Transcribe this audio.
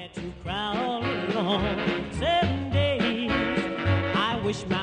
to crawl along 7 days. I wish my